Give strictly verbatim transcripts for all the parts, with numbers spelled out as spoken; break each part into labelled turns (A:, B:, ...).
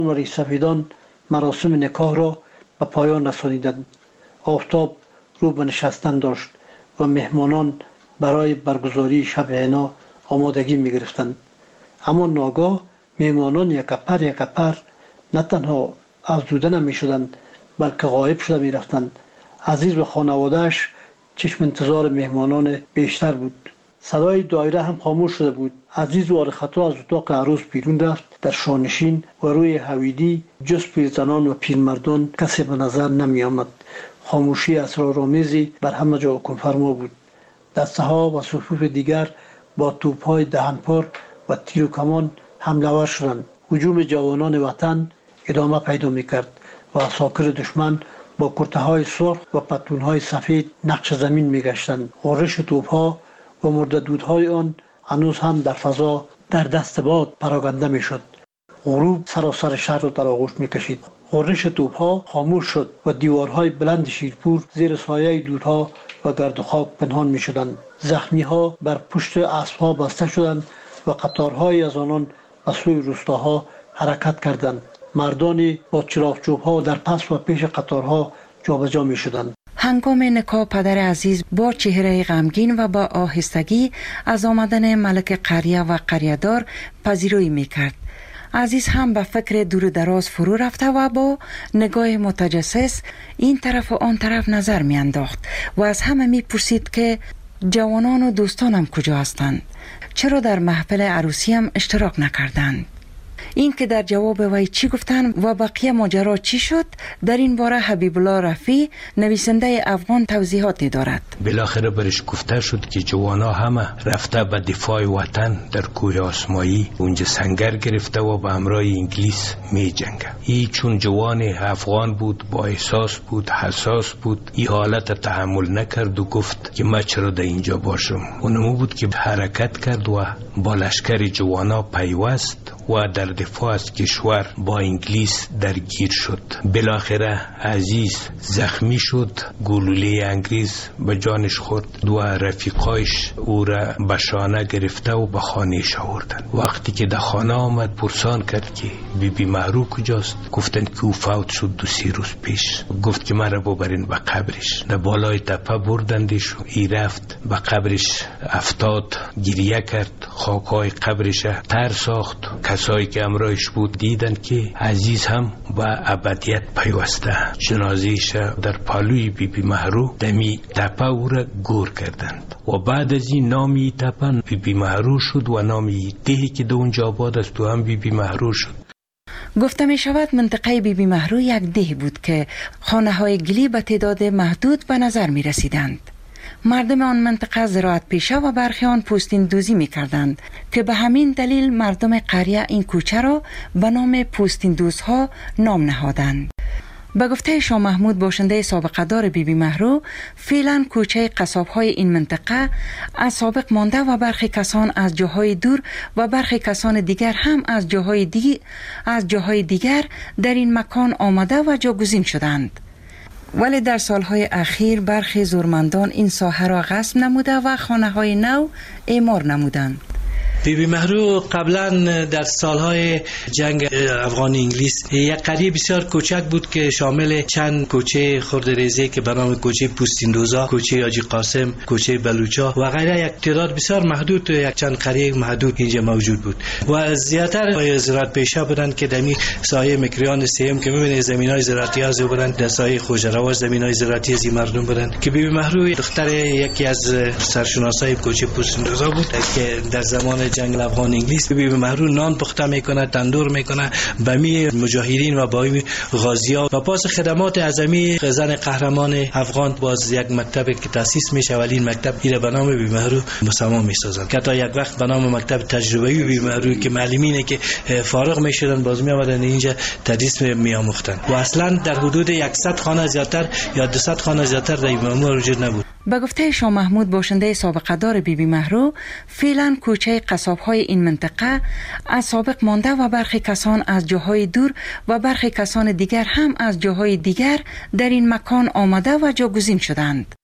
A: و سفیدان مراسم نکاح را به پایان رسانیدند. آفتاب رو به نشستن داشت و مهمانان برای برگزاری شب عنا آمادگی می گرفتند. اما ناگاه مهمانان یک پر یک پر نه تنها افزوده نمی شدند بلکه غایب شده می رفتند. عزیز و خانوادهش چشم انتظار مهمانان بیشتر بود. صدای دایره هم خاموش شده بود. عزیز وار خطا از اتاق عروس بیرون رفت. در شانشین و روی حویلی جز پیرزنان و پیرمردان کسی به نظر نمی آمد. خاموشی اسرارآمیزی بر همه جا حکم فرما بود. دسته‌ها و صفوف دیگر با توپ‌های دهنپار و تیر و کمان حمله ور شدند. هجوم جوانان وطن ادامه پیدا می‌کرد و عساکر دشمن با کرته‌های سرخ و پتلون‌های سفید نقش زمین می‌گشتند. غرش توپ‌ها و مرددودهای آن هنوز هم در فضا در دست باد پراکنده می‌شد. غروب سراسر شهر را در آغوش می‌کشید. غرش توپ‌ها خاموش شد و دیوارهای بلند شیرپور زیر سایه دودها و گرد و خاک پنهان می‌شدند. زخمی‌ها بر پشت اسب‌ها بسته شدند و قطارهای از آنان به سوی روستاها حرکت کردند. مردانی با چراغچوب‌ها در پس و پیش قطارها جابجا می‌شدند.
B: هنگام نکاح پدر عزیز با چهره غمگین و با آهستگی از آمدن ملک قریه و قریه‌دار پذیرایی می‌کرد. عزیز هم به فکر دور دراز فرو رفته و با نگاه متجسس این طرف و آن طرف نظر می انداخت و از همه می پرسید که جوانان و دوستانم کجا هستند؟ چرا در محفل عروسی هم اشتراک نکردند؟ این که در جواب وی چی گفتن و بقیه ماجرا چی شد، در این باره حبیب الله رفیع نویسنده افغان توضیحاتی دارد.
C: بالاخره برش گفته شد که جوانا همه رفته به دفاع وطن در کوه آسمایی، اونجا سنگر گرفته و به همراه انگلیس می جنگه. ای چون جوان افغان بود، با احساس بود، حساس بود، ای حالت تحمل نکرد و گفت که من چرا در اینجا باشم. اونمو بود که حرکت کرد و با لشکر جوانا پیوست و در دفاع از کشور با انگلیس درگیر شد. بالاخره عزیز زخمی شد، گلوله انگریز به جانش خورد و رفیقایش او را به شانه گرفته و به خانهش آوردن. وقتی که در خانه آمد پرسان کرد که بی بی مهرو کجاست؟ گفتند که او فوت شد دو سی روز پیش. گفت که من را ببرین به قبرش. در بالای تپه بردندش و ای رفت به قبرش، افتاد، گریه کرد، خاکای قبرش تر ساخت. کسایی که امرایش بود دیدن که عزیز هم با ابدیت پیوسته. جنازه‌اش در پالوی بی بی مهرو دمی تپه او را گور کردند و بعد از این نامی تپه بی بی مهرو شد و نامی دهی که در اونجا آباد است و هم بی بی مهرو شد.
B: گفته می شود منطقه بی بی مهرو یک ده بود که خانه های گلی به تعداد محدود به نظر می رسیدند. مردم آن منطقه زراعت پیشه و برخی آن پوستین دوزی می کردند که به همین دلیل مردم قریه این کوچه را به نام پوستین دوزها نام نهادند. به گفته شاه محمود باشنده سابقه دار بی بی مهرو، فعلا کوچه قصاب های این منطقه از سابق مانده و برخی کسان از جاهای دور و برخی کسان دیگر هم از جاهای دیگر از جاهای دیگر در این مکان آمده و جاگزین شدند. ولی در سالهای اخیر برخی زورمندان این ساحه را غصب نموده و خانه‌های نو اعمار نمودند.
D: بی بی مهرو قبلا در سالهای جنگ افغان انگلیس یک قریه بسیار کوچک بود که شامل چند کوچه خردریزی که به نام کوچه پوستیندوزا، کوچه حاجی قاسم، کوچه بلوچا و غیره یک تعداد بسیار محدود و یک چند قریه محدود اینجا موجود بود و زیاتر زراعت پیشه بودند که در سایه مکریان سیم که می‌بینید زمینای زراعتی از بودند، در سایه خوجرواز زمینای زراعتی از مردم بودند که بی بی مهرو دختر یکی از سرشناسای کوچه پوستیندوزا بود که در زمان جنگ افغان انگلیس بی بی مهرو نان پخته میکنه، تندور میکنه به می مجاهدین و با می غازی‌ها و پاس خدمات اعظمی زن قهرمان افغان باز یک مکتب که تاسیس میشه ولی این مکتب ایره به نام بی بی مهرو مسما میسازن که تا یک وقت به نام مکتب تجربه‌ای بی بی مهرو که معلمینه که فارغ میشدن باز می آمدن اینجا تدریس می آموختن و اصلا در حدود صد خانه زیاتر یا دویست خانه زیاتر در این وجود نبود.
B: به گفته شاه محمود باشنده سابقه دار بی بی مهرو، فعلا کوچه قصاب‌های این منطقه از سابق مانده و برخی کسان از جاهای دور و برخی کسان دیگر هم از جاهای دیگر در این مکان آمده و جاگزین شدند.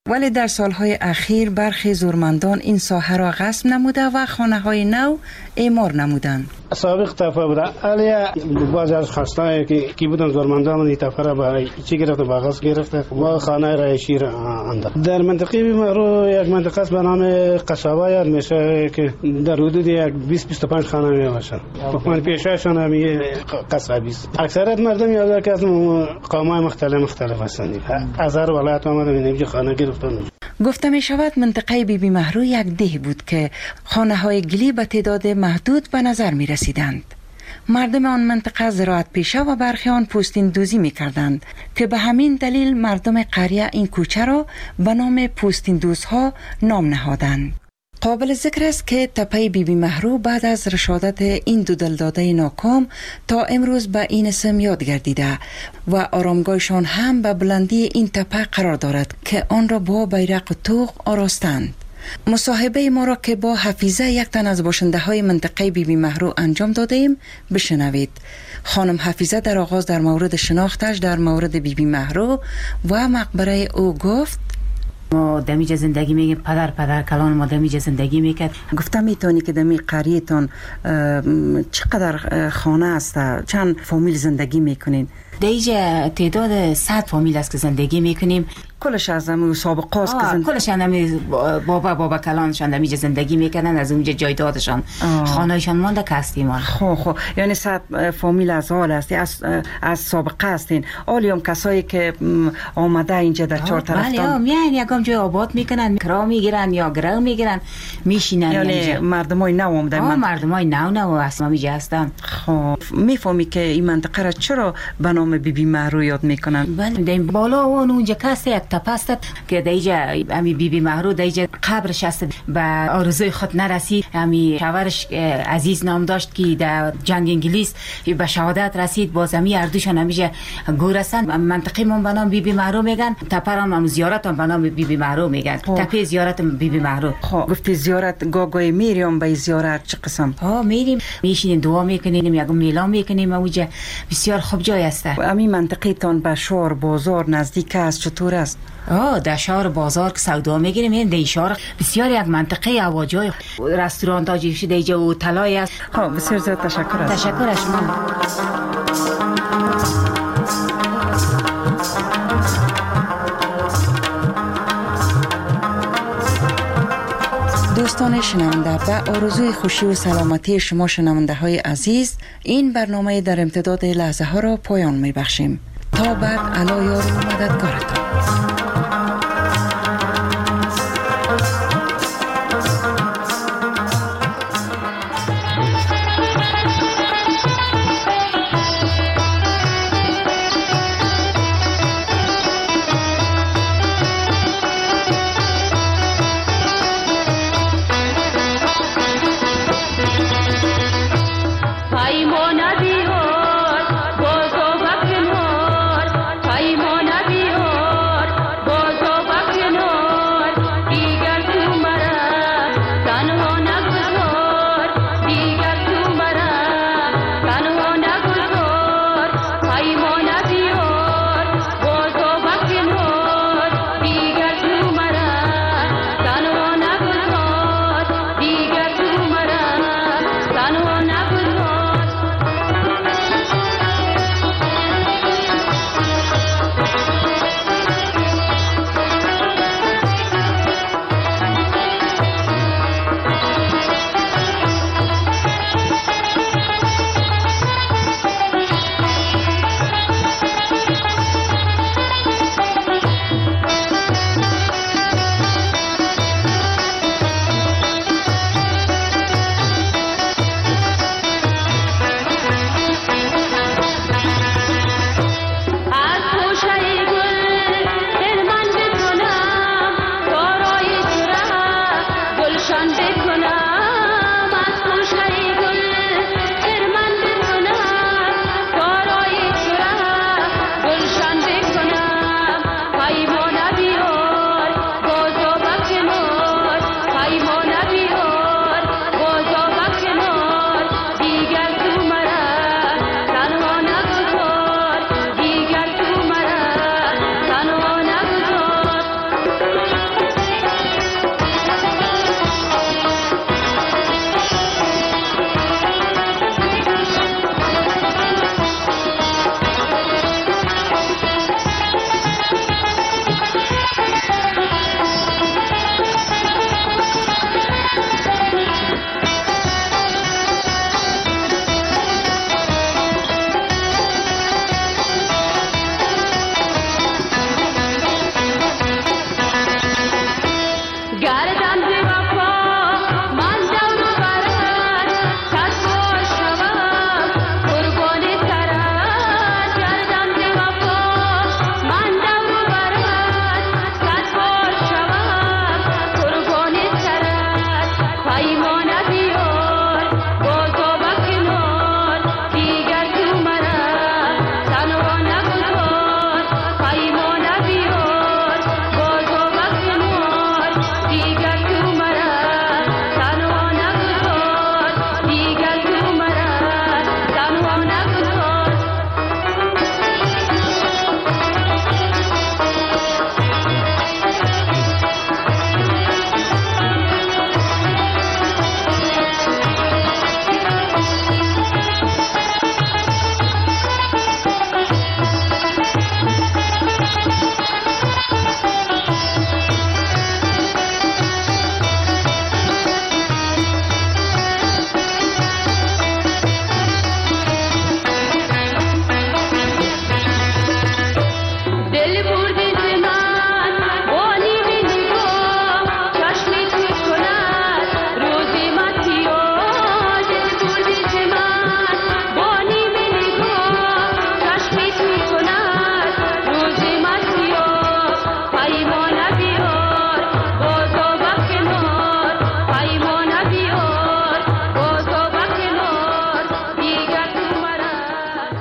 B: ولی در سالهای اخیر برخی زورمندان این ساحه را غصب نموده و خانه‌های نو اعمار نمودند.
E: سابق تفا بوده علی بعضی از خواستایی که کی بودن زورمندان این تفا را برای چی گرفته با غصب گرفته و خانه رایشی را انداخت. در منطقه بیمارو یک منطقه است به نام قصابه یاد میشه که در حدود یک بیست بیست و پنج خانه می باشند. من پیشاشون هم قصابی است. اکثریت مردم یاد که از قوم‌های مختلف مختلف هستند. از هر ولایت آمدن اینجا خانه گرفتن.
B: گفته می شود منطقه بی بی مهرو یک ده بود که خانه های گلی به تعداد محدود به نظر می رسیدند. مردم آن منطقه زراعت پیشه و برخی آن پوستین دوزی می کردند که به همین دلیل مردم قریه این کوچه را به نام پوستین دوزها نام نهادند. قابل ذکر است که تپه بی بی مهرو بعد از رشادت این دو دلداده ناکام تا امروز به این اسم یاد گردیده و آرامگاهشان هم به بلندی این تپه قرار دارد که آن را با بیرق و طوق آراستند. مصاحبه ما را که با حفیظه یک تن از باشنده های منطقه بی بی مهرو انجام داده ایم بشنوید. خانم حفیظه در آغاز در مورد شناختش در مورد بی بی مهرو و مقبره او گفت:
F: ما دمیج زندگی میگیم، پدر پدر کلان ما دمیج زندگی میکرد.
B: گفتم میتونی که دمی قریتون چقدر خانه است، چند فامیل زندگی میکنین؟
F: دیجا تعداد صد فامیل است که زندگی میکنیم.
B: کلش از همون سابقه است که زند...
F: کلش همین بابا بابا کلانشان دمیج زندگی میکنن، از اونجا جایدادشان خانهشان مانده که هستیم.
B: خو خو یعنی صد فامیل از حال هستی، از از سابقه هستین. آلیام کسایی که آمده اینجا در چهار طرفتان.
F: بله میان یکم جای آباد میکنن، کرا میگیرن یا گرو میگیرن میشینن.
B: یعنی مردمای نو آمده.
F: آه مردمای نو نو اصلا میجا هستن.
B: خب میفهمی که این منطقه را چرا به نام بی بی مهرو یاد میکنن؟
F: بله بالا اون اونجا کاسته یک تپاست که دیجا امی بی بی مهرو دیجا قبرش است به آرزوی خود نرسید. امی شوهرش عزیز نام داشت که در جنگ انگلیس به شهادت رسید، باز امی اردوشان همیشه گورستان. منطقه من به نام بی بی مهرو میگن، تپران هم زیارت هم به نام بی بی مهرو میگن. تپه زیارت بی بی مهرو.
B: خب گفتی زیارت گاگای میریم به زیارت چه قسم؟
F: ها میریم میشینیم دعا میکنیم، یک میلان میکنیم. اونجا بسیار خوب جای است.
B: امی منطقه تان به شهر بازار نزدیک است، چطور است؟
F: آه در شهر بازار که سودا میگیریم این در شهر بسیار یک منطقه هواجوی رستوران تاجیش دیجا و طلای است.
B: خب بسیار زیاد تشکر است.
F: تشکر از شما.
B: دوستان شنونده، به آرزوی خوشی و سلامتی شما شنونده های عزیز این برنامه در امتداد لحظه ها را پایان می بخشیم. تا بعد، علا یار و مددگارتان.